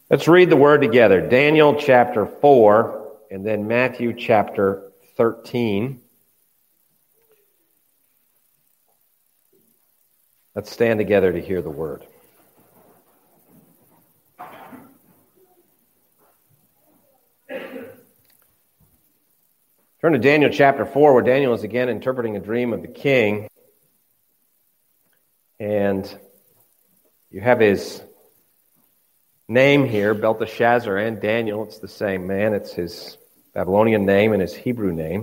Let's read the word together. Daniel chapter 4 and then Matthew chapter 13. Let's stand together to hear the word. Turn to Daniel chapter 4, where Daniel is again interpreting a dream of the king. And you have his name here, Belteshazzar and Daniel. It's the same man. It's his Babylonian name and his Hebrew name.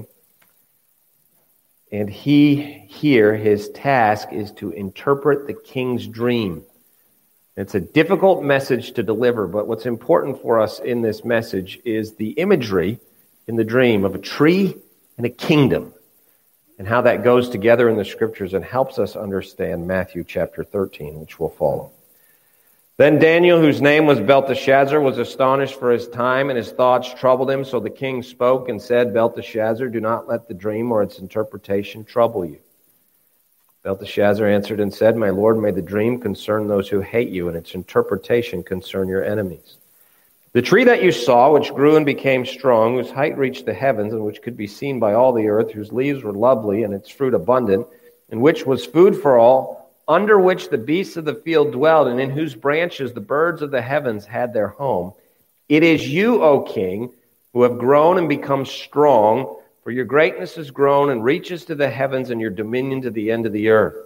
And his task is to interpret the king's dream. It's a difficult message to deliver, but what's important for us in this message is the imagery in the dream of a tree and a kingdom, and how that goes together in the scriptures and helps us understand Matthew chapter 13, which will follow. Then Daniel, whose name was Belteshazzar, was astonished for his time, and his thoughts troubled him. So the king spoke and said, Belteshazzar, do not let the dream or its interpretation trouble you. Belteshazzar answered and said, My lord, may the dream concern those who hate you, and its interpretation concern your enemies. The tree that you saw, which grew and became strong, whose height reached the heavens, and which could be seen by all the earth, whose leaves were lovely, and its fruit abundant, and which was food for all, under which the beasts of the field dwelled, and in whose branches the birds of the heavens had their home. It is you, O king, who have grown and become strong, for your greatness has grown and reaches to the heavens, and your dominion to the end of the earth.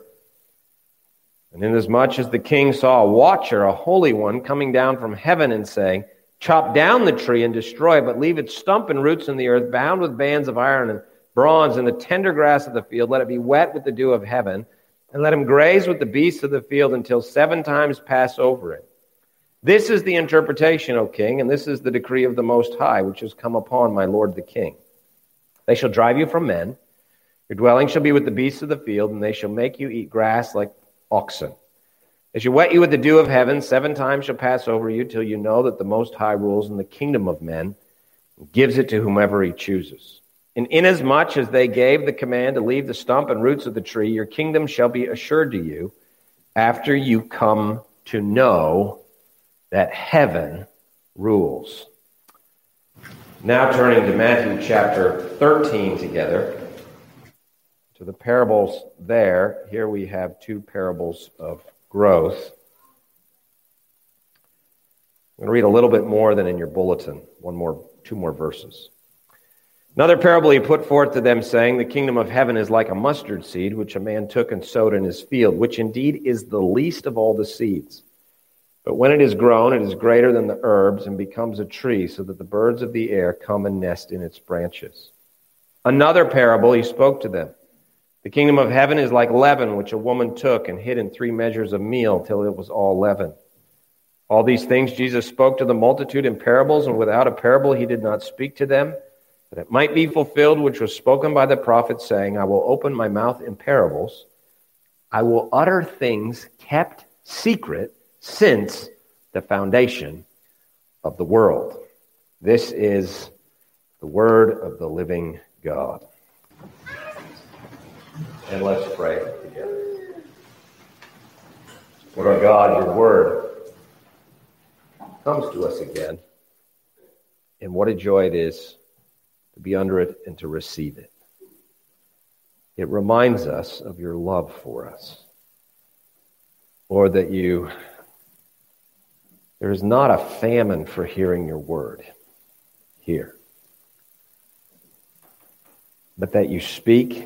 And inasmuch as the king saw a watcher, a holy one, coming down from heaven and saying, Chop down the tree and destroy it, but leave its stump and roots in the earth, bound with bands of iron and bronze, and the tender grass of the field, let it be wet with the dew of heaven, and let him graze with the beasts of the field until 7 times pass over it. This is the interpretation, O king, and this is the decree of the Most High, which has come upon my lord the king. They shall drive you from men, your dwelling shall be with the beasts of the field, and they shall make you eat grass like oxen. They shall wet you with the dew of heaven, 7 times shall pass over you, till you know that the Most High rules in the kingdom of men, and gives it to whomever he chooses. And inasmuch as they gave the command to leave the stump and roots of the tree, your kingdom shall be assured to you after you come to know that heaven rules. Now turning to Matthew chapter 13 together, to the parables there. Here we have 2 parables of growth. I'm going to read a little bit more than in your bulletin, 2 more verses. Another parable he put forth to them, saying, The kingdom of heaven is like a mustard seed, which a man took and sowed in his field, which indeed is the least of all the seeds. But when it is grown, it is greater than the herbs, and becomes a tree, so that the birds of the air come and nest in its branches. Another parable he spoke to them. The kingdom of heaven is like leaven, which a woman took and hid in 3 measures of meal, till it was all leavened. All these things Jesus spoke to the multitude in parables, and without a parable he did not speak to them, that it might be fulfilled which was spoken by the prophet, saying, I will open my mouth in parables. I will utter things kept secret since the foundation of the world. This is the word of the living God. And let's pray together. Lord our God, your word comes to us again. And what a joy it is to be under it and to receive it. It reminds us of your love for us. Lord, that there is not a famine for hearing your word here, but that you speak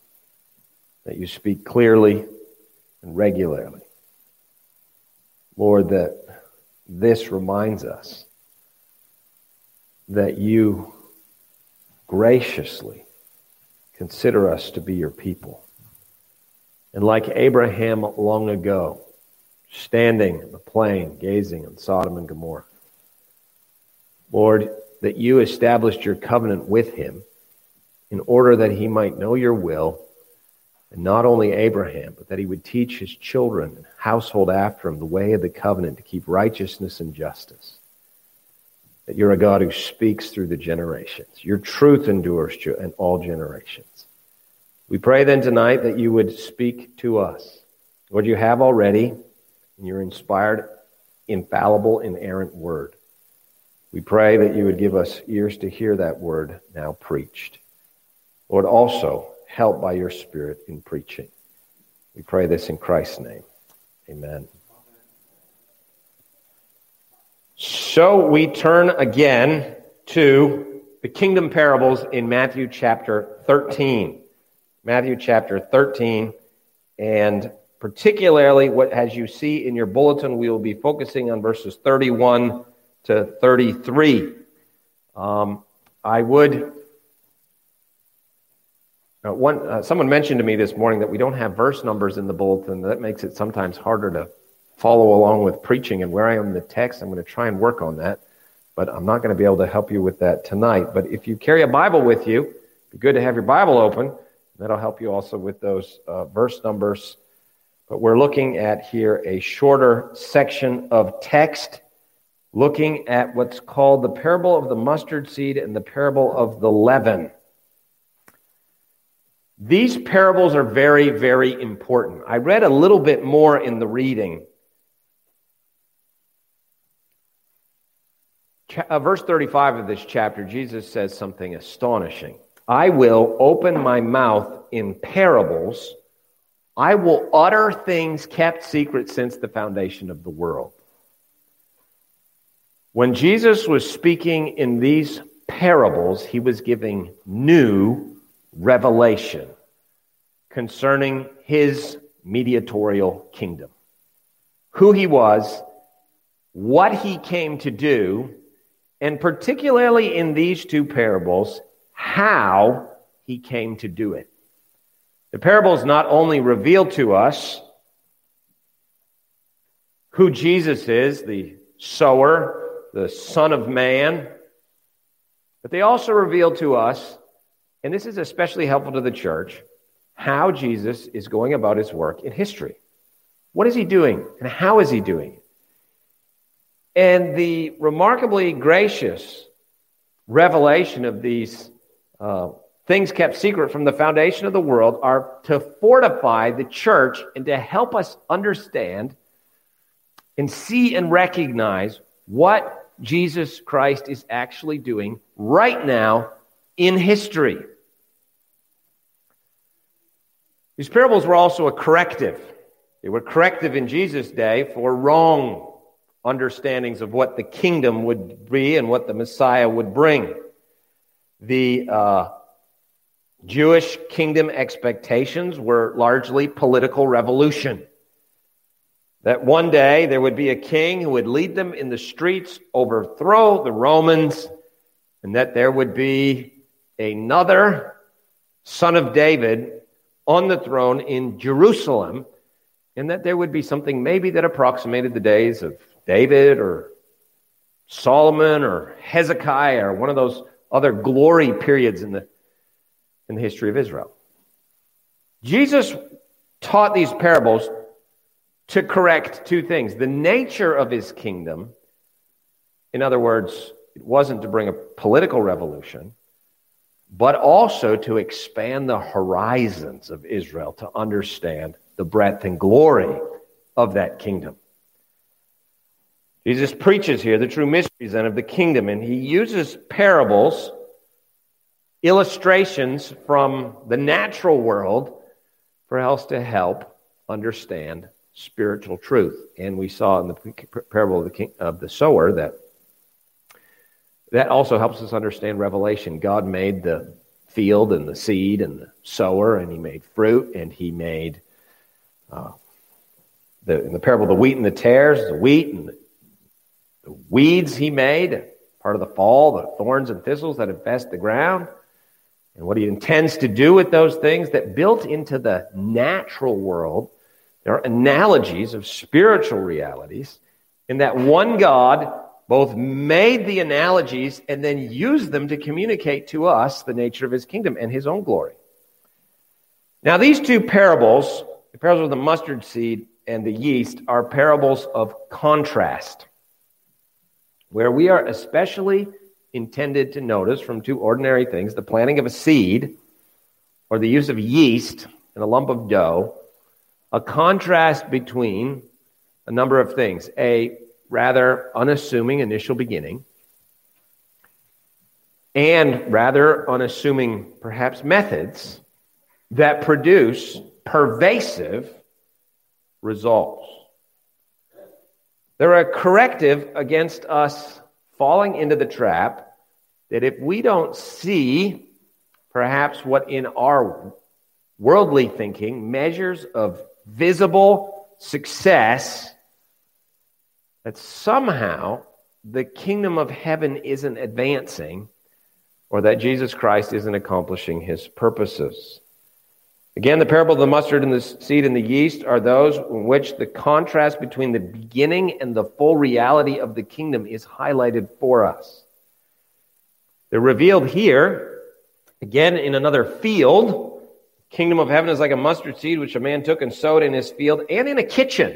clearly and regularly. Lord, that this reminds us that you graciously consider us to be your people. And like Abraham long ago, standing in the plain, gazing on Sodom and Gomorrah, Lord, that you established your covenant with him in order that he might know your will, and not only Abraham, but that he would teach his children and household after him the way of the covenant to keep righteousness and justice. That you're a God who speaks through the generations. Your truth endures in all generations. We pray then tonight that you would speak to us. Lord, you have already in your inspired, infallible, inerrant word. We pray that you would give us ears to hear that word now preached. Lord, also help by your Spirit in preaching. We pray this in Christ's name. Amen. So we turn again to the kingdom parables in Matthew chapter 13. Matthew chapter 13, and particularly as you see in your bulletin, we will be focusing on verses 31 to 33. Someone mentioned to me this morning that we don't have verse numbers in the bulletin. That makes it sometimes harder to follow along with preaching and where I am in the text. I'm going to try and work on that, but I'm not going to be able to help you with that tonight. But if you carry a Bible with you, it'd be good to have your Bible open. That'll help you also with those verse numbers. But we're looking at here a shorter section of text, looking at what's called the parable of the mustard seed and the parable of the leaven. These parables are very, very important. I read a little bit more in the reading. Verse 35 of this chapter, Jesus says something astonishing. I will open my mouth in parables. I will utter things kept secret since the foundation of the world. When Jesus was speaking in these parables, he was giving new revelation concerning his mediatorial kingdom. Who he was, what he came to do, and particularly in these two parables, how he came to do it. The parables not only reveal to us who Jesus is, the sower, the Son of Man, but they also reveal to us, and this is especially helpful to the church, how Jesus is going about his work in history. What is he doing, and how is he doing it? And the remarkably gracious revelation of these things kept secret from the foundation of the world are to fortify the church and to help us understand and see and recognize what Jesus Christ is actually doing right now in history. These parables were also a corrective. They were corrective in Jesus' day for wrong understandings of what the kingdom would be and what the Messiah would bring. The Jewish kingdom expectations were largely political revolution. That one day there would be a king who would lead them in the streets, overthrow the Romans, and that there would be another son of David on the throne in Jerusalem, and that there would be something maybe that approximated the days of David or Solomon or Hezekiah or one of those other glory periods in the history of Israel. Jesus taught these parables to correct two things. The nature of his kingdom, in other words, it wasn't to bring a political revolution, but also to expand the horizons of Israel to understand the breadth and glory of that kingdom. Jesus preaches here the true mysteries then of the kingdom, and he uses parables, illustrations from the natural world for us to help understand spiritual truth. And we saw in the parable of the sower that also helps us understand Revelation. God made the field and the seed and the sower, and he made fruit, and he made in the parable of the wheat and the tares, the wheat and the weeds he made, part of the fall, the thorns and thistles that infest the ground, and what he intends to do with those things that built into the natural world. There are analogies of spiritual realities in that one God both made the analogies and then used them to communicate to us the nature of his kingdom and his own glory. Now, these two parables, the parables of the mustard seed and the yeast, are parables of contrast, where we are especially intended to notice from two ordinary things, the planting of a seed or the use of yeast in a lump of dough, a contrast between a number of things: a rather unassuming initial beginning, and rather unassuming, perhaps, methods that produce pervasive results. They're a corrective against us falling into the trap that if we don't see perhaps what in our worldly thinking measures of visible success, that somehow the kingdom of heaven isn't advancing or that Jesus Christ isn't accomplishing his purposes. Again, the parable of the mustard and the seed and the yeast are those in which the contrast between the beginning and the full reality of the kingdom is highlighted for us. They're revealed here, again, in another field. Kingdom of heaven is like a mustard seed which a man took and sowed in his field, and in a kitchen.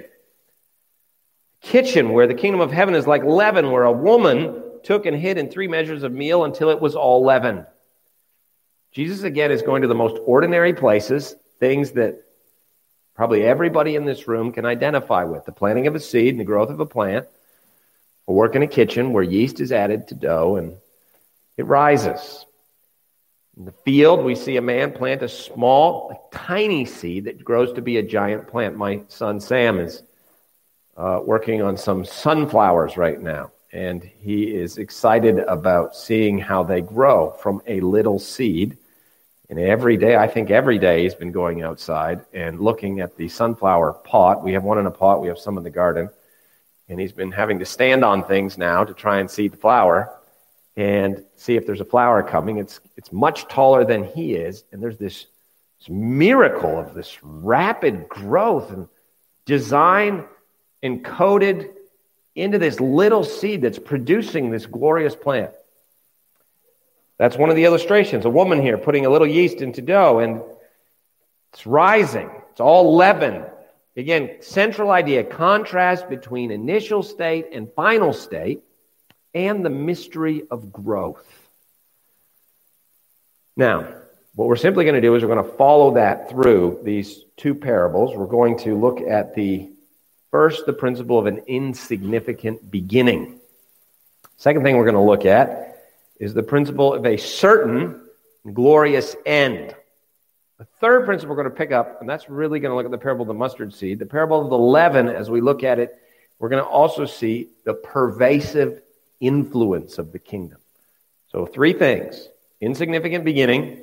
Kitchen where the kingdom of heaven is like leaven, where a woman took and hid in 3 measures of meal until it was all leavened. Jesus, again, is going to the most ordinary places, things that probably everybody in this room can identify with. The planting of a seed and the growth of a plant. A work in a kitchen where yeast is added to dough and it rises. In the field, we see a man plant a small, tiny seed that grows to be a giant plant. My son Sam is working on some sunflowers right now, and he is excited about seeing how they grow from a little seed. And every day he's been going outside and looking at the sunflower pot. We have one in a pot, we have some in the garden. And he's been having to stand on things now to try and see the flower and see if there's a flower coming. It's much taller than he is, and there's this miracle of this rapid growth and design encoded into this little seed that's producing this glorious plant. That's one of the illustrations. A woman here putting a little yeast into dough, and it's rising. It's all leaven. Again, central idea, contrast between initial state and final state, and the mystery of growth. Now, what we're simply going to do is we're going to follow that through these 2 parables. We're going to look at the principle of an insignificant beginning. Second thing we're going to look at is the principle of a certain glorious end. The third principle we're going to pick up, and that's really going to look at the parable of the mustard seed. The parable of the leaven, as we look at it, we're going to also see the pervasive influence of the kingdom. So 3 things: insignificant beginning,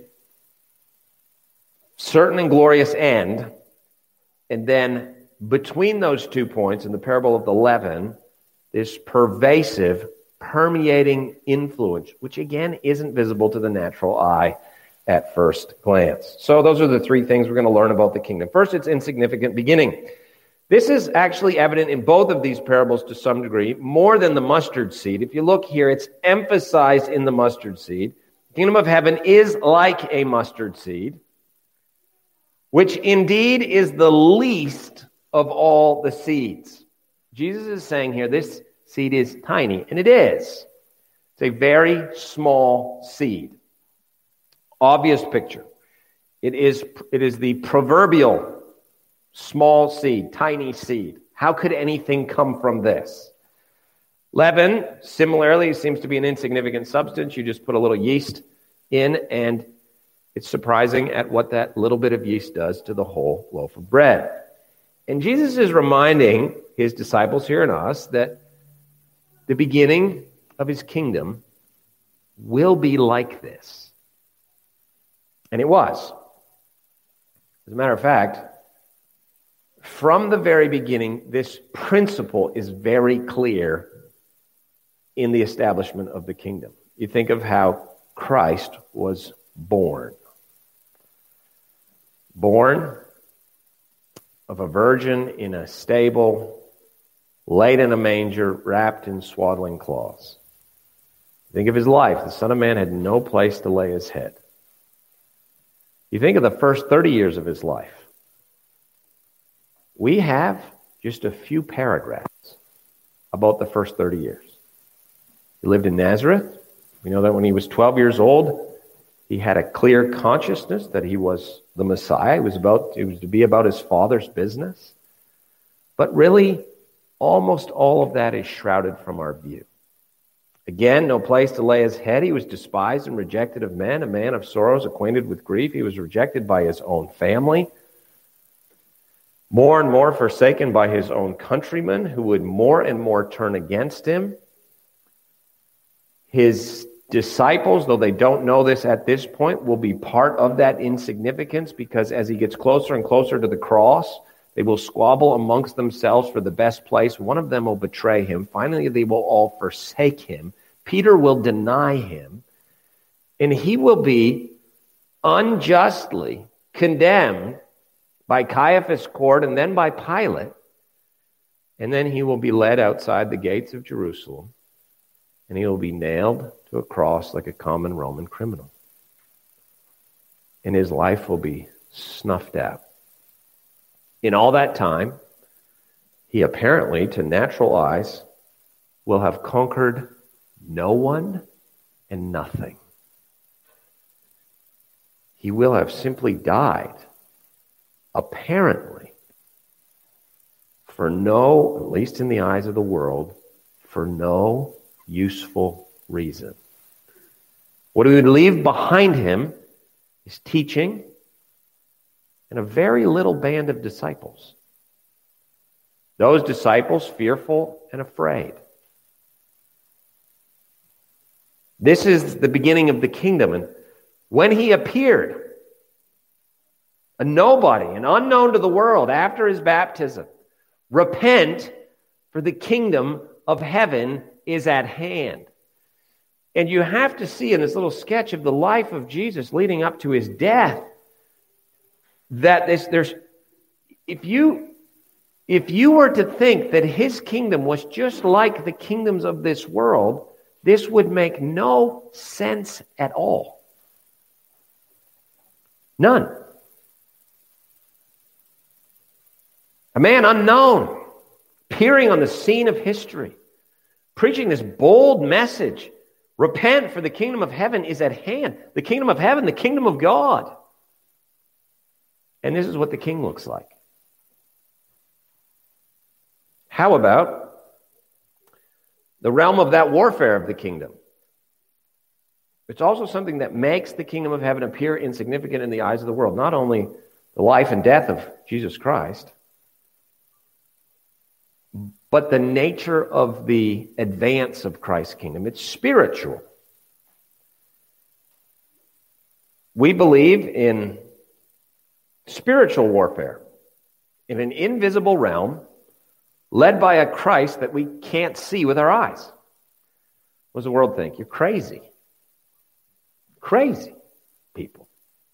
certain and glorious end, and then between those 2 points in the parable of the leaven, this pervasive, permeating influence, which again isn't visible to the natural eye at first glance. So those are the 3 things we're going to learn about the kingdom. First, it's insignificant beginning. This is actually evident in both of these parables to some degree, more than the mustard seed. If you look here, it's emphasized in the mustard seed. The kingdom of heaven is like a mustard seed, which indeed is the least of all the seeds. Jesus is saying here, this seed is tiny, and it is. It's a very small seed. Obvious picture. It is the proverbial small seed, tiny seed. How could anything come from this? Leaven, similarly, seems to be an insignificant substance. You just put a little yeast in, and it's surprising at what that little bit of yeast does to the whole loaf of bread. And Jesus is reminding his disciples here and us that the beginning of his kingdom will be like this. And it was. As a matter of fact, from the very beginning, this principle is very clear in the establishment of the kingdom. You think of how Christ was born. Born of a virgin in a stable, laid in a manger, wrapped in swaddling cloths. Think of his life. The Son of Man had no place to lay his head. You think of the first 30 years of his life. We have just a few paragraphs about the first 30 years. He lived in Nazareth. We know that when he was 12 years old, he had a clear consciousness that he was the Messiah. It was to be about his Father's business. But really, almost all of that is shrouded from our view. A Again, no place to lay his head. He was despised and rejected of men, a man of sorrows, acquainted with grief. He was rejected by his own family, more and more forsaken by his own countrymen, who would more and more turn against him. His disciples, though they don't know this at this point, will be part of that insignificance, because as he gets closer and closer to the cross, they will squabble amongst themselves for the best place. One of them will betray him. Finally, they will all forsake him. Peter will deny him. And he will be unjustly condemned by Caiaphas' court and then by Pilate. And then he will be led outside the gates of Jerusalem. And he will be nailed to a cross like a common Roman criminal. And his life will be snuffed out. In all that time, he apparently, to natural eyes, will have conquered no one and nothing. He will have simply died, apparently, for no, at least in the eyes of the world, for no useful reason. What he would leave behind him is teaching and a very little band of disciples. Those disciples fearful and afraid. This is the beginning of the kingdom. And when he appeared, a nobody, an unknown to the world after his baptism, repent, for the kingdom of heaven is at hand. And you have to see in this little sketch of the life of Jesus leading up to his death, that if you were to think that his kingdom was just like the kingdoms of this world, this would make no sense at all. None. A man unknown, appearing on the scene of history, preaching this bold message: repent, for the kingdom of heaven is at hand. The kingdom of heaven, the kingdom of God. And this is what the king looks like. How about the realm of that warfare of the kingdom? It's also something that makes the kingdom of heaven appear insignificant in the eyes of the world. Not only the life and death of Jesus Christ, but the nature of the advance of Christ's kingdom. It's spiritual. We believe in spiritual warfare in an invisible realm led by a Christ that we can't see with our eyes. What does the world think? You're crazy. Crazy people.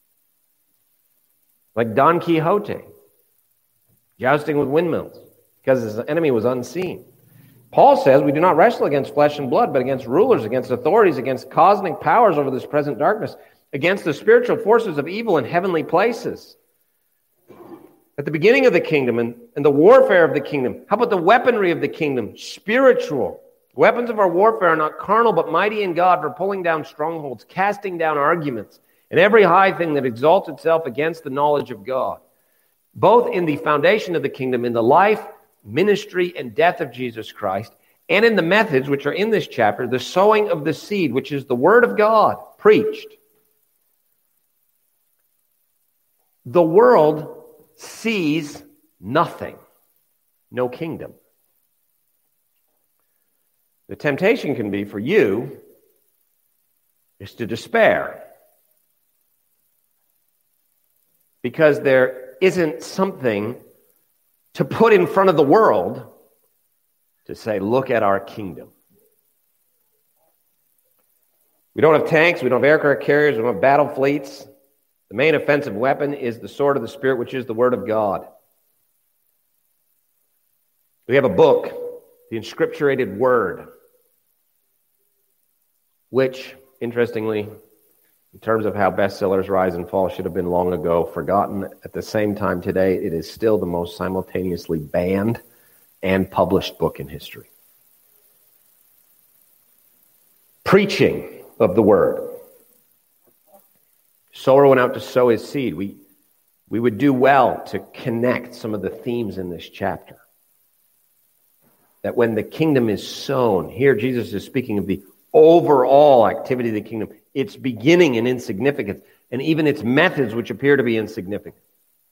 Like Don Quixote, jousting with windmills because his enemy was unseen. Paul says we do not wrestle against flesh and blood, but against rulers, against authorities, against cosmic powers over this present darkness, against the spiritual forces of evil in heavenly places. At the beginning of the kingdom and the warfare of the kingdom. How about the weaponry of the kingdom? Spiritual. Weapons of our warfare are not carnal, but mighty in God for pulling down strongholds, casting down arguments, and every high thing that exalts itself against the knowledge of God. Both in the foundation of the kingdom, in the life, ministry, and death of Jesus Christ, and in the methods which are in this chapter, the sowing of the seed, which is the word of God preached. The world sees nothing, no kingdom. The temptation can be for you is to despair, because there isn't something to put in front of the world to say, look at our kingdom. We don't have tanks, we don't have aircraft carriers, we don't have battle fleets. The main offensive weapon is the sword of the Spirit, which is the Word of God. We have a book, the Inscripturated Word, which, interestingly, in terms of how bestsellers rise and fall, should have been long ago forgotten. At the same time today, it is still the most simultaneously banned and published book in history. Preaching of the Word. Sower went out to sow his seed. We would do well to connect some of the themes in this chapter. That when the kingdom is sown, here Jesus is speaking of the overall activity of the kingdom, its beginning and insignificance, and even its methods which appear to be insignificant.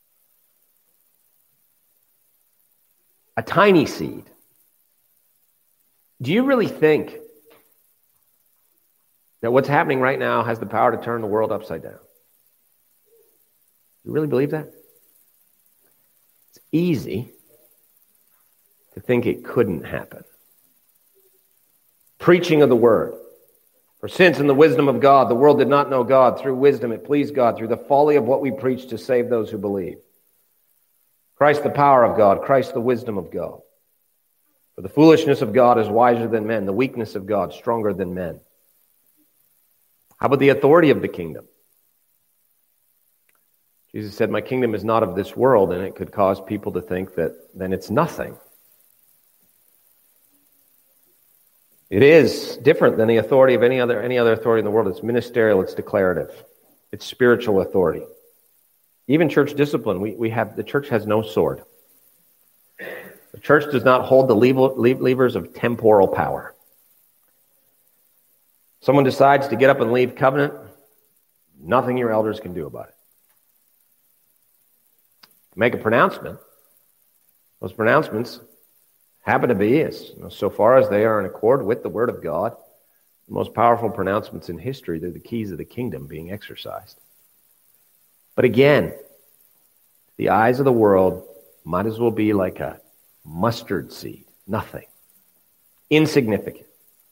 A tiny seed. Do you really think that what's happening right now has the power to turn the world upside down? You really believe that? It's easy to think it couldn't happen. Preaching of the word. For since in the wisdom of God, the world did not know God, through wisdom it pleased God, through the folly of what we preach to save those who believe. Christ the power of God, Christ the wisdom of God. For the foolishness of God is wiser than men, the weakness of God stronger than men. How about the authority of the kingdom? Jesus said, my kingdom is not of this world, and it could cause people to think that then it's nothing. It is different than the authority of any other authority in the world. It's ministerial, it's declarative, it's spiritual authority. Even church discipline, the church has no sword. The church does not hold the levers of temporal power. Someone decides to get up and leave covenant, nothing your elders can do about it. Make a pronouncement. Those pronouncements happen to be, so far as they are in accord with the Word of God, the most powerful pronouncements in history. They're the keys of the kingdom being exercised. But again, the eyes of the world might as well be like a mustard seed. Nothing. Insignificant.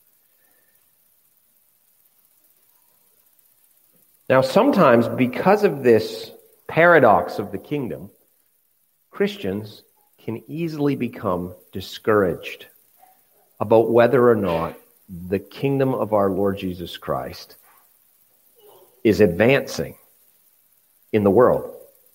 Now, sometimes because of this paradox of the kingdom, Christians can easily become discouraged about whether or not the kingdom of our Lord Jesus Christ is advancing in the world.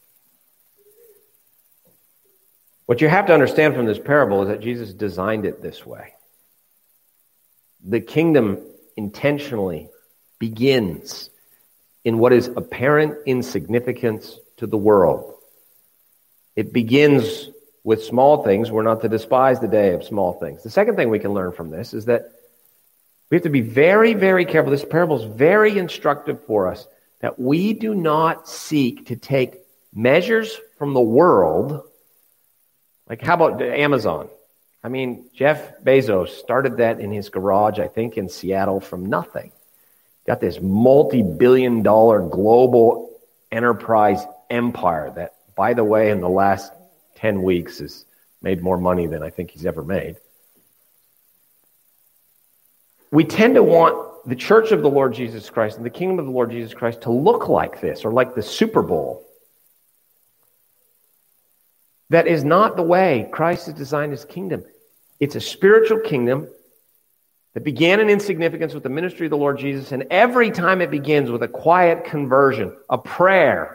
What you have to understand from this parable is that Jesus designed it this way. The kingdom intentionally begins in what is apparent insignificance to the world. It begins with small things. We're not to despise the day of small things. The second thing we can learn from this is that we have to be very, very careful. This parable is very instructive for us, that we do not seek to take measures from the world. Like, how about Amazon? I mean, Jeff Bezos started that in his garage, I think, in Seattle from nothing. Got this multi-billion-dollar global enterprise empire that, by the way, in the last 10 weeks has made more money than I think he's ever made. We tend to want the church of the Lord Jesus Christ and the kingdom of the Lord Jesus Christ to look like this, or like the Super Bowl. That is not the way Christ has designed his kingdom. It's a spiritual kingdom that began in insignificance with the ministry of the Lord Jesus, and every time it begins with a quiet conversion, a prayer,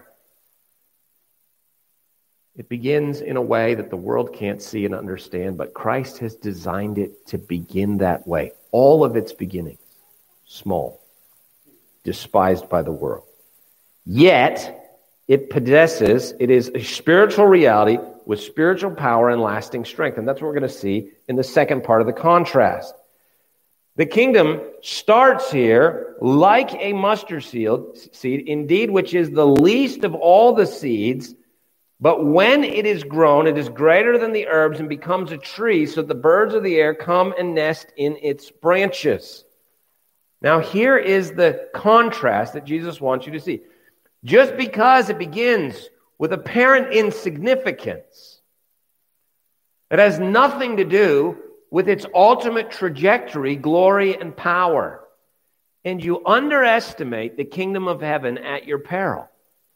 it begins in a way that the world can't see and understand, but Christ has designed it to begin that way. All of its beginnings, small, despised by the world. Yet, it is a spiritual reality with spiritual power and lasting strength. And that's what we're going to see in the second part of the contrast. The kingdom starts here like a mustard seed, indeed, which is the least of all the seeds. But when it is grown, it is greater than the herbs and becomes a tree, so the birds of the air come and nest in its branches. Now, here is the contrast that Jesus wants you to see. Just because it begins with apparent insignificance, it has nothing to do with its ultimate trajectory, glory, and power. And you underestimate the kingdom of heaven at your peril.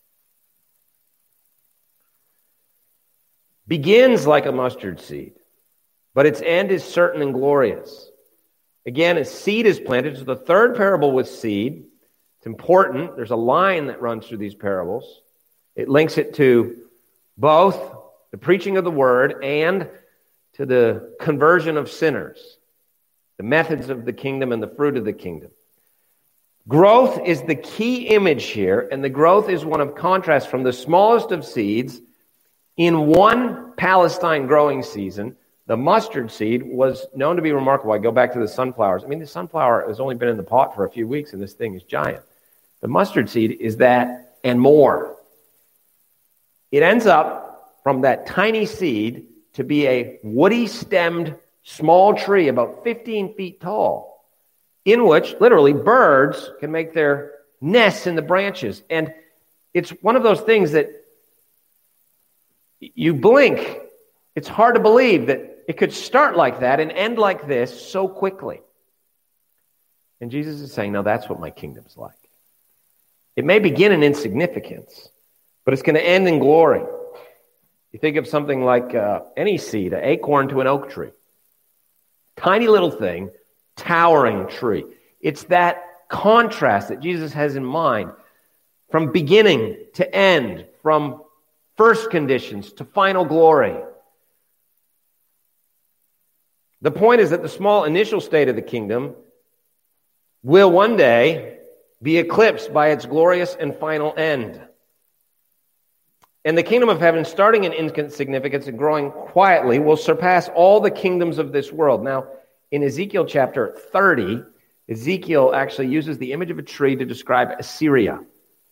Begins like a mustard seed, but its end is certain and glorious. Again, a seed is planted. So the third parable with seed, it's important. There's a line that runs through these parables. It links it to both the preaching of the word and to the conversion of sinners, the methods of the kingdom and the fruit of the kingdom. Growth is the key image here, and the growth is one of contrast from the smallest of seeds in one Palestine growing season, The mustard seed was known to be remarkable. I go back to the sunflowers. I mean, the sunflower has only been in the pot for a few weeks, and this thing is giant. The mustard seed is that and more. It ends up from that tiny seed to be a woody-stemmed small tree about 15 feet tall, in which literally birds can make their nests in the branches. And it's one of those things that you blink. It's hard to believe that it could start like that and end like this so quickly. And Jesus is saying, no, that's what my kingdom's like. It may begin in insignificance, but it's going to end in glory. You think of something like any seed, an acorn to an oak tree. Tiny little thing, towering tree. It's that contrast that Jesus has in mind from beginning to end, from first conditions to final glory. The point is that the small initial state of the kingdom will one day be eclipsed by its glorious and final end. And the kingdom of heaven, starting in insignificance and growing quietly, will surpass all the kingdoms of this world. Now, in Ezekiel chapter 30, Ezekiel actually uses the image of a tree to describe Assyria.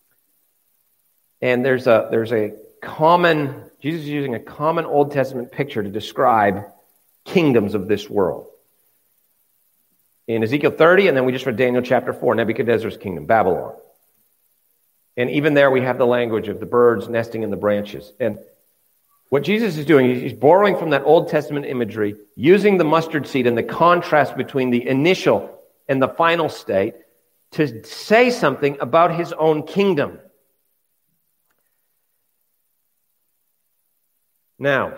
And there's a common, Jesus is using a common Old Testament picture to describe kingdoms of this world. In Ezekiel 30, and then we just read Daniel chapter 4, Nebuchadnezzar's kingdom, Babylon. And even there we have the language of the birds nesting in the branches. And what Jesus is doing, he's borrowing from that Old Testament imagery, using the mustard seed and the contrast between the initial and the final state to say something about his own kingdom. Now,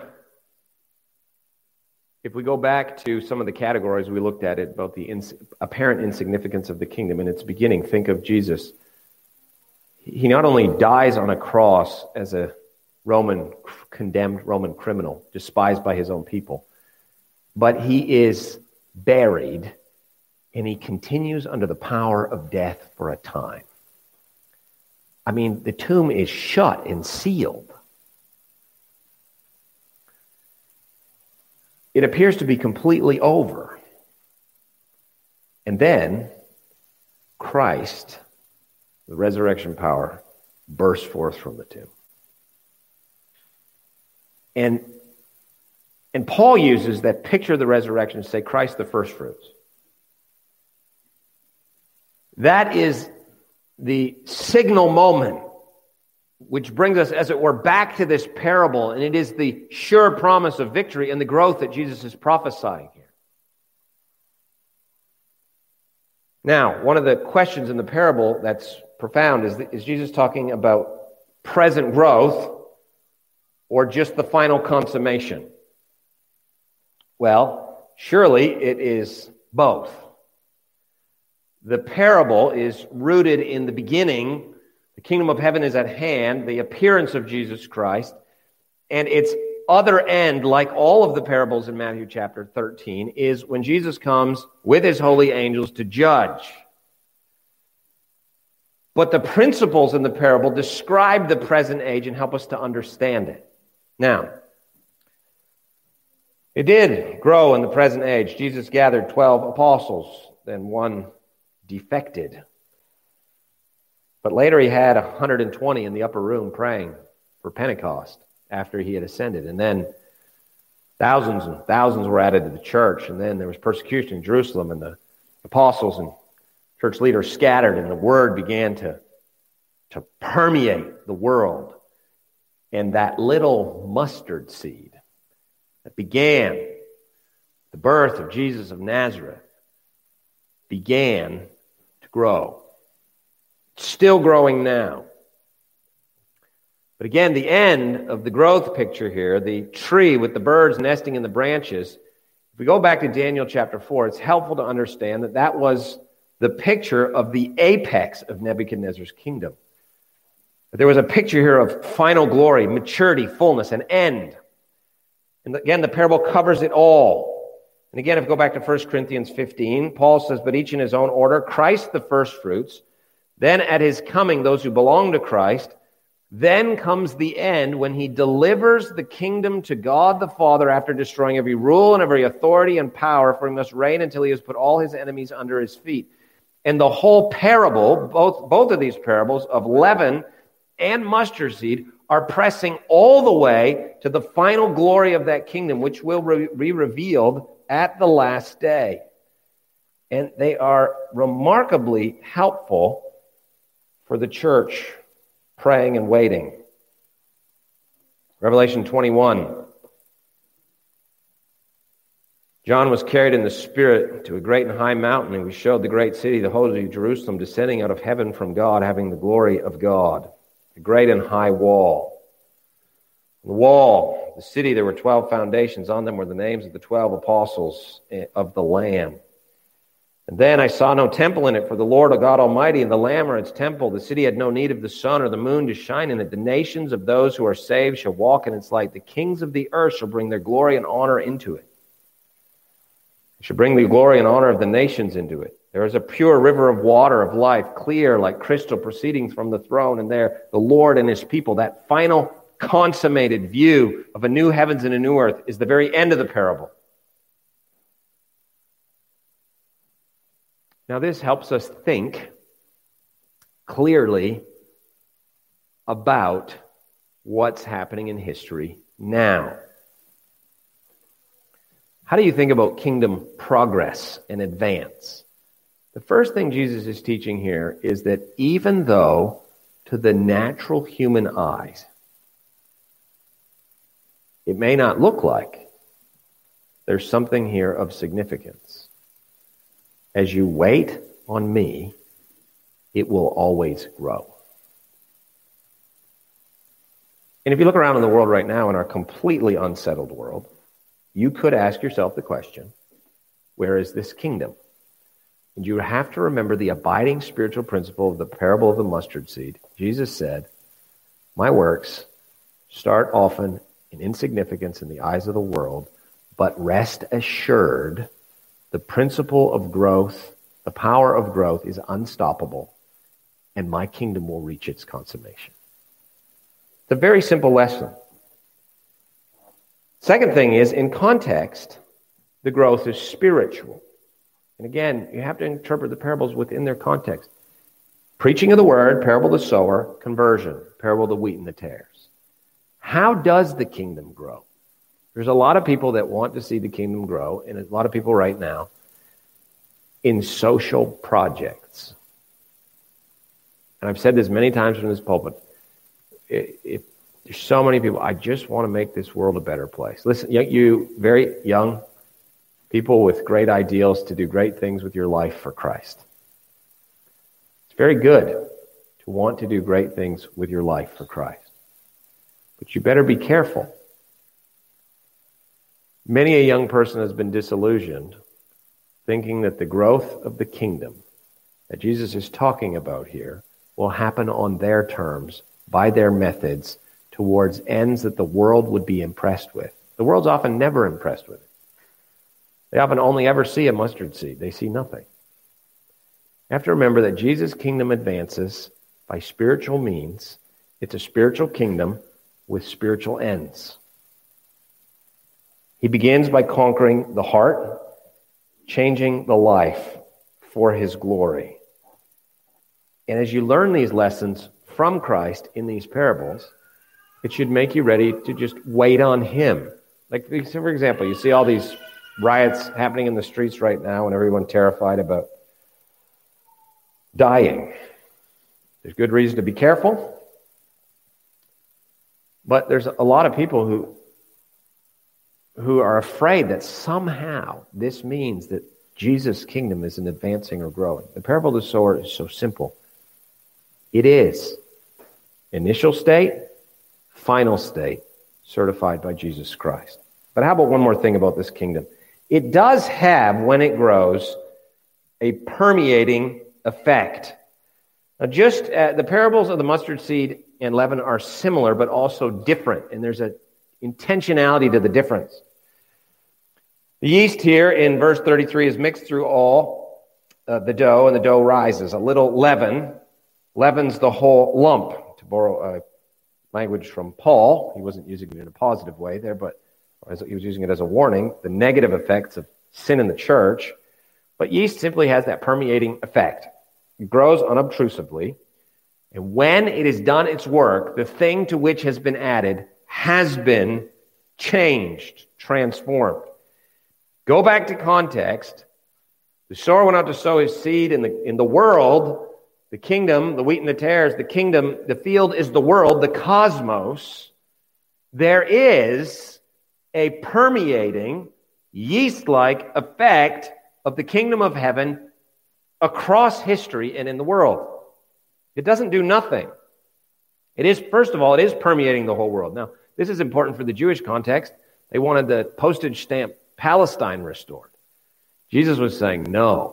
if we go back to some of the categories we looked at about the apparent insignificance of the kingdom in its beginning, think of Jesus. He not only dies on a cross as a condemned Roman criminal, despised by his own people, but he is buried and he continues under the power of death for a time. I mean, the tomb is shut and sealed. It appears to be completely over. And then Christ, the resurrection power, bursts forth from the tomb. And Paul uses that picture of the resurrection to say Christ the first fruits. That is the signal moment which brings us, as it were, back to this parable, and it is the sure promise of victory and the growth that Jesus is prophesying here. Now, one of the questions in the parable that's profound is Jesus talking about present growth or just the final consummation? Well, surely it is both. The parable is rooted in the beginning. The kingdom of heaven is at hand, the appearance of Jesus Christ, and its other end, like all of the parables in Matthew chapter 13, is when Jesus comes with his holy angels to judge. But the principles in the parable describe the present age and help us to understand it. Now, it did grow in the present age. Jesus gathered 12 apostles, then one defected. But later he had 120 in the upper room praying for Pentecost after he had ascended. And then thousands and thousands were added to the church. And then there was persecution in Jerusalem, and the apostles and church leaders scattered, and the word began to permeate the world. And that little mustard seed that began the birth of Jesus of Nazareth began to grow. It's still growing now. But again, the end of the growth picture here, the tree with the birds nesting in the branches, if we go back to Daniel chapter 4, it's helpful to understand that that was the picture of the apex of Nebuchadnezzar's kingdom. There was a picture here of final glory, maturity, fullness, and end. And again, the parable covers it all. And again, if we go back to 1 Corinthians 15, Paul says, but each in his own order, Christ the first fruits, then at his coming, those who belong to Christ, Then comes the end when he delivers the kingdom to God the Father after destroying every rule and every authority and power, for he must reign until he has put all his enemies under his feet. And the whole parable, both of these parables of leaven and mustard seed, are pressing all the way to the final glory of that kingdom, which will be revealed at the last day. And they are remarkably helpful for the church praying and waiting. Revelation 21. John was carried in the Spirit to a great and high mountain, and we showed the great city, the holy Jerusalem, descending out of heaven from God, having the glory of God. A great and high wall. The wall, the city, there were 12 foundations. On them were the names of the 12 apostles of the Lamb. And then I saw no temple in it, for the Lord God Almighty and the Lamb are its temple. The city had no need of the sun or the moon to shine in it. The nations of those who are saved shall walk in its light. The kings of the earth shall bring their glory and honor into it. They shall bring the glory and honor of the nations into it. There is a pure river of water of life, clear like crystal, proceeding from the throne. And there the Lord and his people, that final consummated view of a new heavens and a new earth, is the very end of the parable. Now, this helps us think clearly about what's happening in history now. How do you think about kingdom progress and advance? The first thing Jesus is teaching here is that even though to the natural human eyes it may not look like, there's something here of significance. As you wait on me, it will always grow. And if you look around in the world right now, in our completely unsettled world, you could ask yourself the question, where is this kingdom? And you have to remember the abiding spiritual principle of the parable of the mustard seed. Jesus said, my works start often in insignificance in the eyes of the world, but rest assured, the principle of growth, the power of growth is unstoppable, and my kingdom will reach its consummation. It's a very simple lesson. Second thing is, in context, the growth is spiritual. And again, you have to interpret the parables within their context. Preaching of the word, parable of the sower, conversion, parable of the wheat and the tares. How does the kingdom grow? There's a lot of people that want to see the kingdom grow, and a lot of people right now in social projects. And I've said this many times from this pulpit. There's so many people, I just want to make this world a better place. Listen, you very young people with great ideals to do great things with your life for Christ. It's very good to want to do great things with your life for Christ. But you better be careful. Many a young person has been disillusioned, thinking that the growth of the kingdom that Jesus is talking about here will happen on their terms, by their methods, towards ends that the world would be impressed with. The world's often never impressed with it. They often only ever see a mustard seed. They see nothing. You have to remember that Jesus' kingdom advances by spiritual means. It's a spiritual kingdom with spiritual ends. He begins by conquering the heart, changing the life for his glory. And as you learn these lessons from Christ in these parables, it should make you ready to just wait on him. Like, for example, you see all these riots happening in the streets right now and everyone terrified about dying. There's good reason to be careful. But there's a lot of people who are afraid that somehow this means that Jesus' kingdom isn't advancing or growing. The parable of the sower is so simple. It is. Initial state, final state, certified by Jesus Christ. But how about one more thing about this kingdom? It does have, when it grows, a permeating effect. Now, just the parables of the mustard seed and leaven are similar, but also different, and there's an intentionality to the difference. The yeast here in verse 33 is mixed through all the dough, and the dough rises. A little leaven leavens the whole lump, to borrow a language from Paul. He wasn't using it in a positive way there, but he was using it as a warning, the negative effects of sin in the church. But yeast simply has that permeating effect. It grows unobtrusively, and when it has done its work, the thing to which has been added has been changed, transformed. Go back to context. The sower went out to sow his seed in the world, the kingdom, the wheat and the tares, the kingdom, the field is the world, the cosmos. There is a permeating, yeast-like effect of the kingdom of heaven across history and in the world. It doesn't do nothing. It is, first of all, it is permeating the whole world. Now, this is important for the Jewish context. They wanted the postage stamp Palestine restored. Jesus was saying, no.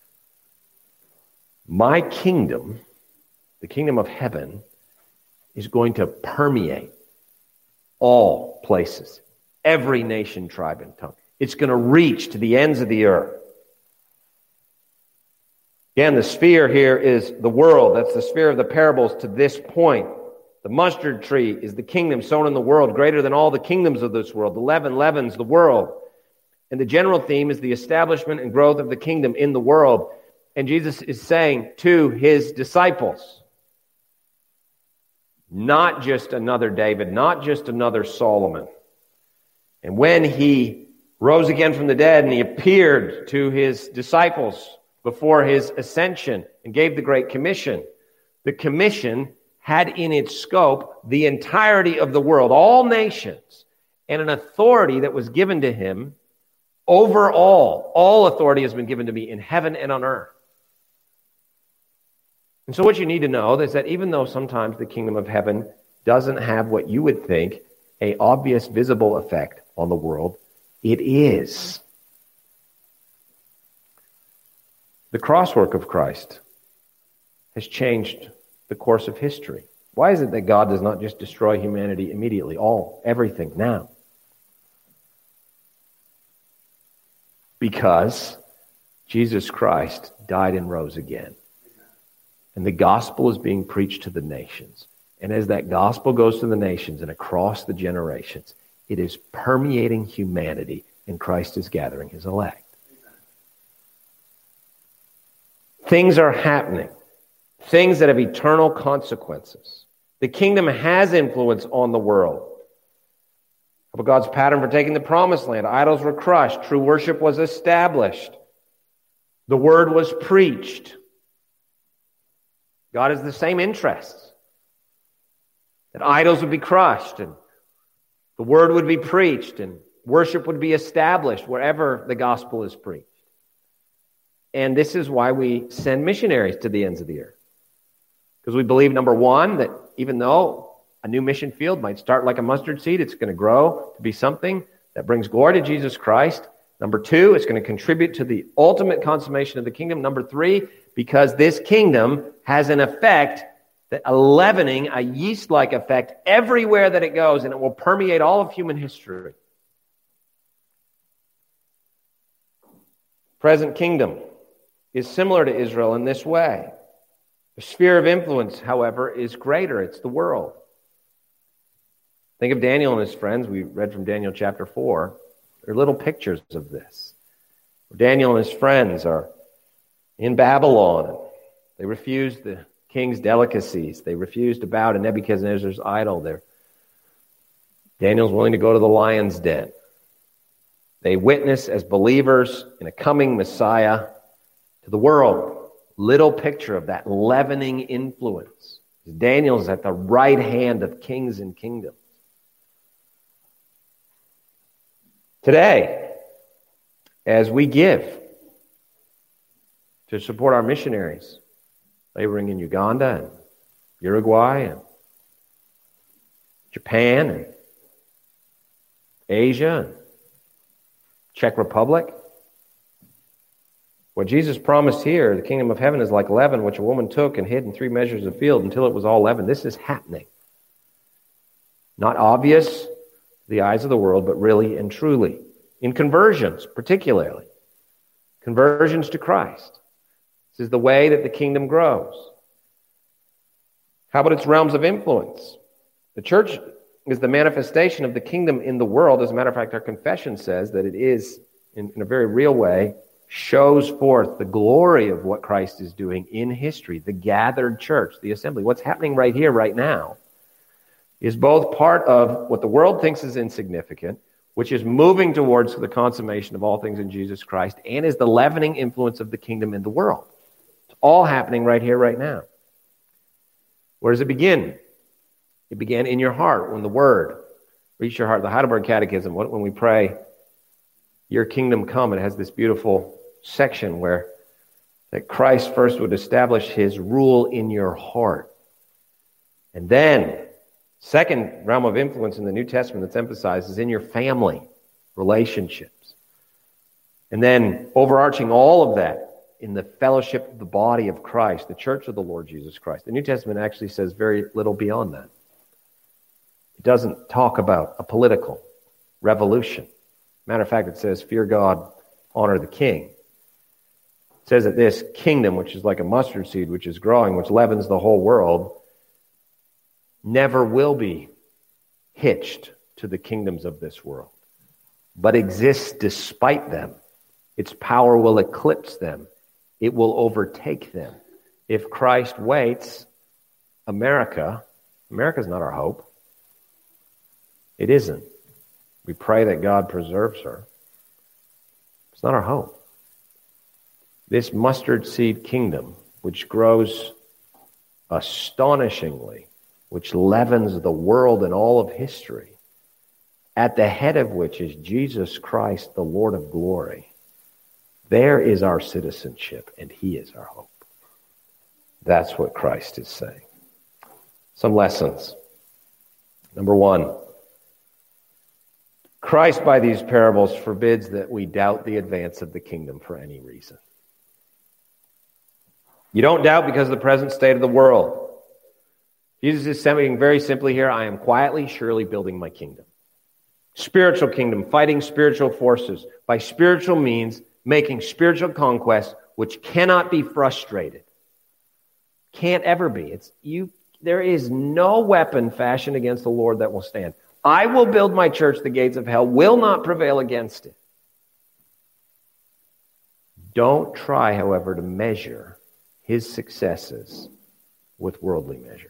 My kingdom, the kingdom of heaven, is going to permeate all places, every nation, tribe, and tongue. It's going to reach to the ends of the earth. Again, the sphere here is the world. That's the sphere of the parables to this point. The mustard tree is the kingdom sown in the world, greater than all the kingdoms of this world. The leaven leavens the world. And the general theme is the establishment and growth of the kingdom in the world. And Jesus is saying to his disciples, not just another David, not just another Solomon. And when he rose again from the dead and he appeared to his disciples before his ascension and gave the Great Commission, the commission had in its scope the entirety of the world, all nations, and an authority that was given to him over all. All authority has been given to me in heaven and on earth. And so what you need to know is that even though sometimes the kingdom of heaven doesn't have what you would think an obvious visible effect on the world, it is. The crosswork of Christ has changed the course of history. Why is it that God does not just destroy humanity immediately, everything now? Because Jesus Christ died and rose again. And the gospel is being preached to the nations. And as that gospel goes to the nations and across the generations, it is permeating humanity, and Christ is gathering his elect. Things are happening. Things that have eternal consequences. The kingdom has influence on the world. How about God's pattern for taking the promised land? Idols were crushed. True worship was established. The word was preached. God has the same interests. That idols would be crushed and the word would be preached and worship would be established wherever the gospel is preached. And this is why we send missionaries to the ends of the earth. Because we believe, number one, that even though a new mission field might start like a mustard seed, it's going to grow to be something that brings glory to Jesus Christ. Number two, it's going to contribute to the ultimate consummation of the kingdom. Number three, because this kingdom has an effect, a leavening, a yeast-like effect everywhere that it goes, and it will permeate all of human history. Present kingdom is similar to Israel in this way. The sphere of influence, however, is greater. It's the world. Think of Daniel and his friends. We read from Daniel chapter 4. There are little pictures of this. Daniel and his friends are in Babylon. They refuse the king's delicacies. They refuse to bow to Nebuchadnezzar's idol. Daniel's willing to go to the lion's den. They witness as believers in a coming Messiah to the world. Little picture of that leavening influence. Daniel's at the right hand of kings and kingdoms. Today, as we give to support our missionaries laboring in Uganda and Uruguay and Japan and Asia and Czech Republic, what Jesus promised here, the kingdom of heaven is like leaven, which a woman took and hid in 3 measures of field until it was all leavened. This is happening. Not obvious to the eyes of the world, but really and truly. In conversions, particularly. Conversions to Christ. This is the way that the kingdom grows. How about its realms of influence? The church is the manifestation of the kingdom in the world. As a matter of fact, our confession says that it is, in a very real way, shows forth the glory of what Christ is doing in history. The gathered church, the assembly. What's happening right here, right now, is both part of what the world thinks is insignificant, which is moving towards the consummation of all things in Jesus Christ, and is the leavening influence of the kingdom in the world. It's all happening right here, right now. Where does it begin? It began in your heart when the word reached your heart. The Heidelberg Catechism, when we pray, your kingdom come, it has this beautiful section where that Christ first would establish his rule in your heart. And then, second realm of influence in the New Testament that's emphasized is in your family relationships. And then, overarching all of that, in the fellowship of the body of Christ, the church of the Lord Jesus Christ. The New Testament actually says very little beyond that. It doesn't talk about a political revolution. Matter of fact, it says, fear God, honor the king. It says that this kingdom, which is like a mustard seed, which is growing, which leavens the whole world, never will be hitched to the kingdoms of this world, but exists despite them. Its power will eclipse them. It will overtake them. If Christ waits, America's not our hope. It isn't. We pray that God preserves her. It's not our hope. This mustard seed kingdom, which grows astonishingly, which leavens the world and all of history, at the head of which is Jesus Christ, the Lord of glory. There is our citizenship, and he is our hope. That's what Christ is saying. Some lessons. Number one, Christ, by these parables, forbids that we doubt the advance of the kingdom for any reason. You don't doubt because of the present state of the world. Jesus is saying very simply here, I am quietly, surely building my kingdom. Spiritual kingdom, fighting spiritual forces, by spiritual means, making spiritual conquests which cannot be frustrated. Can't ever be. There is no weapon fashioned against the Lord that will stand. I will build my church, the gates of hell will not prevail against it. Don't try, however, to measure his successes with worldly measures.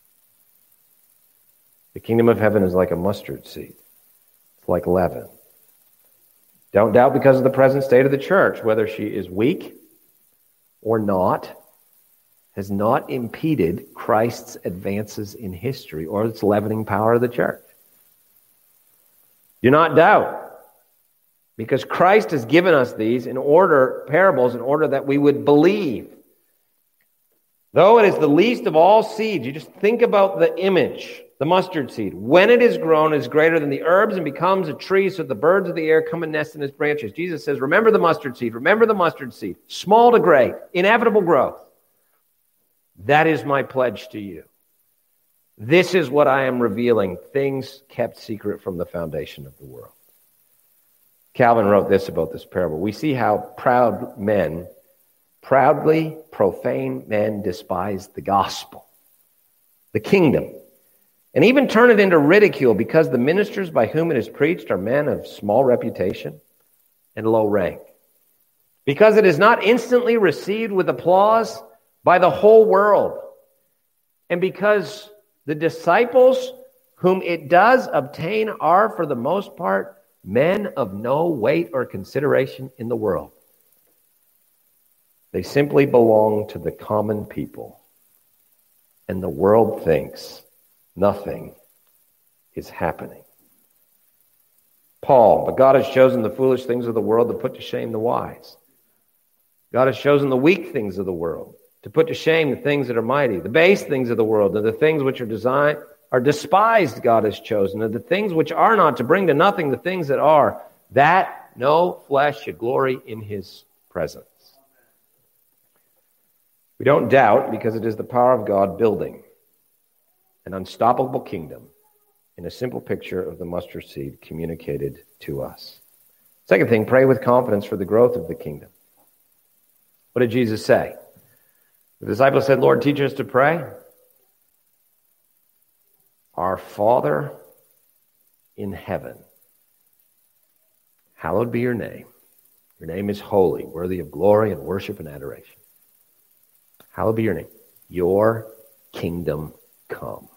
The kingdom of heaven is like a mustard seed. It's like leaven. Don't doubt because of the present state of the church, whether she is weak or not, has not impeded Christ's advances in history or its leavening power of the church. Do not doubt, because Christ has given us these parables in order that we would believe. Though it is the least of all seeds, you just think about the image, the mustard seed. When it is grown, it is greater than the herbs and becomes a tree, so the birds of the air come and nest in its branches. Jesus says, remember the mustard seed, remember the mustard seed. Small to great, inevitable growth. That is my pledge to you. This is what I am revealing, things kept secret from the foundation of the world. Calvin wrote this about this parable. We see how proudly profane men despise the gospel, the kingdom, and even turn it into ridicule because the ministers by whom it is preached are men of small reputation and low rank. Because it is not instantly received with applause by the whole world, and because the disciples whom it does obtain are, for the most part, men of no weight or consideration in the world. They simply belong to the common people, and the world thinks nothing is happening. Paul, but God has chosen the foolish things of the world to put to shame the wise. God has chosen the weak things of the world to put to shame the things that are mighty. The base things of the world and the things which are despised God has chosen, and the things which are not to bring to nothing the things that are, that no flesh should glory in his presence. We don't doubt because it is the power of God building an unstoppable kingdom in a simple picture of the mustard seed communicated to us. Second thing, pray with confidence for the growth of the kingdom. What did Jesus say? The disciples said, Lord, teach us to pray. Our Father in heaven, hallowed be your name. Your name is holy, worthy of glory and worship and adoration. Hallowed be your name. Your kingdom come.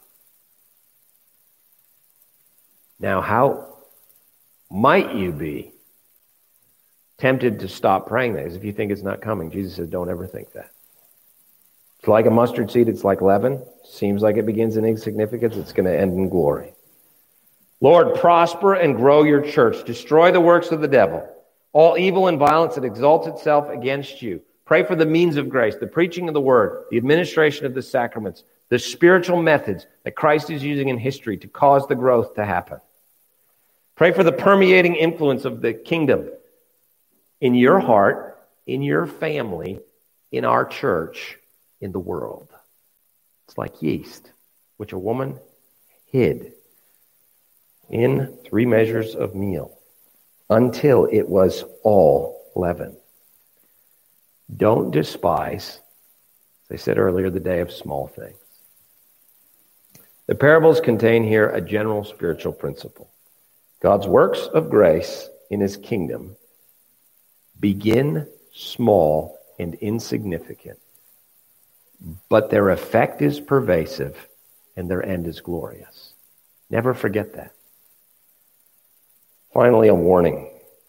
Now, how might you be tempted to stop praying that? Because if you think it's not coming, Jesus says, don't ever think that. It's like a mustard seed. It's like leaven. Seems like it begins in insignificance. It's going to end in glory. Lord, prosper and grow your church. Destroy the works of the devil. All evil and violence that exalts itself against you. Pray for the means of grace, the preaching of the word, the administration of the sacraments, the spiritual methods that Christ is using in history to cause the growth to happen. Pray for the permeating influence of the kingdom in your heart, in your family, in our church, in the world. It's like yeast, which a woman hid in 3 measures of meal until it was all leaven. Don't despise, as I said earlier, the day of small things. The parables contain here a general spiritual principle. God's works of grace in his kingdom begin small and insignificant, but their effect is pervasive and their end is glorious. Never forget that. Finally, a warning.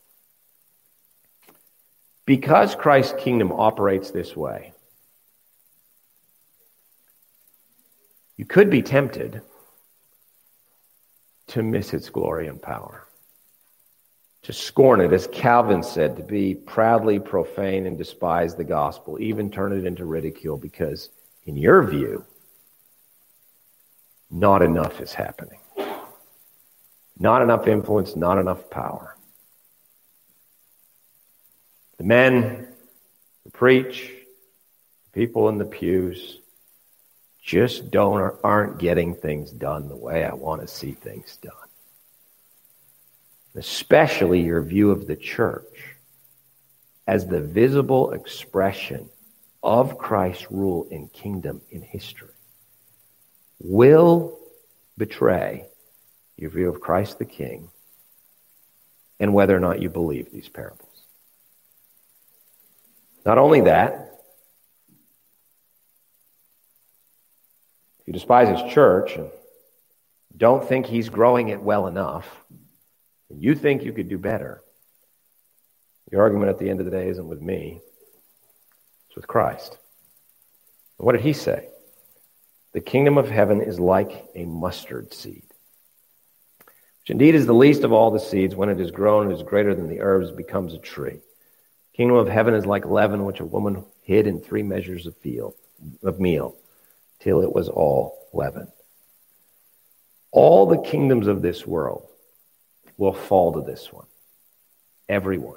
Because Christ's kingdom operates this way, you could be tempted to miss its glory and power, to scorn it, as Calvin said, to be proudly profane and despise the gospel, even turn it into ridicule, because in your view, not enough is happening. Not enough influence, not enough power. The men who preach, the people in the pews, just aren't getting things done the way I want to see things done. Especially your view of the church as the visible expression of Christ's rule and kingdom in history will betray your view of Christ the King and whether or not you believe these parables. Not only that, if you despise his church and don't think he's growing it well enough, and you think you could do better, the argument at the end of the day isn't with me, it's with Christ. And what did he say? The kingdom of heaven is like a mustard seed, which indeed is the least of all the seeds. When it is grown, it is greater than the herbs, becomes a tree. Kingdom of heaven is like leaven, which a woman hid in 3 measures of meal, till it was all leavened. All the kingdoms of this world will fall to this one. Everyone.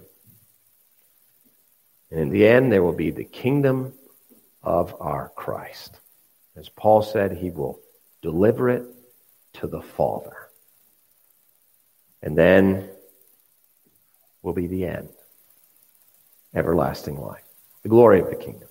And in the end, there will be the kingdom of our Christ. As Paul said, he will deliver it to the Father. And then will be the end. Everlasting life. The glory of the kingdom.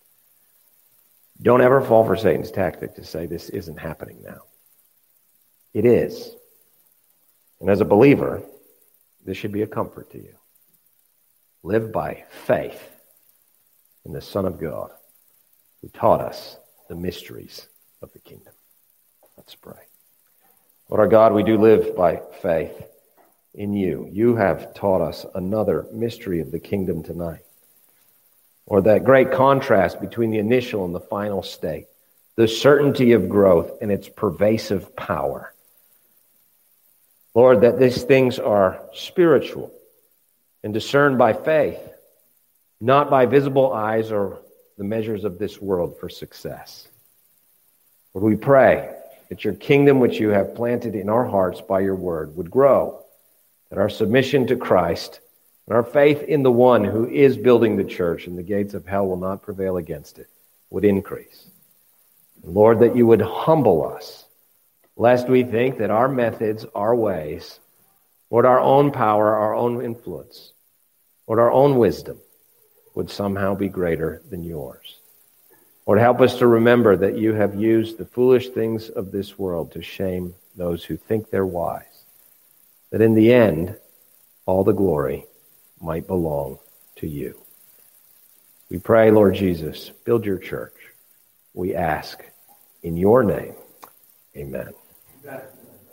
Don't ever fall for Satan's tactic to say this isn't happening now. It is. And as a believer, this should be a comfort to you. Live by faith in the Son of God, who taught us the mysteries of the kingdom. Let's pray. Lord our God, we do live by faith in you. You have taught us another mystery of the kingdom tonight. Or that great contrast between the initial and the final state, the certainty of growth and its pervasive power. Lord, that these things are spiritual and discerned by faith, not by visible eyes or the measures of this world for success. Lord, we pray that your kingdom, which you have planted in our hearts by your word, would grow, that our submission to Christ and our faith in the one who is building the church and the gates of hell will not prevail against it would increase. And Lord, that you would humble us, lest we think that our methods, our ways, Lord, our own power, our own influence, Lord, our own wisdom would somehow be greater than yours. Lord, help us to remember that you have used the foolish things of this world to shame those who think they're wise, that in the end, all the glory might belong to you. We pray, Lord Jesus, build your church. We ask in your name. Amen.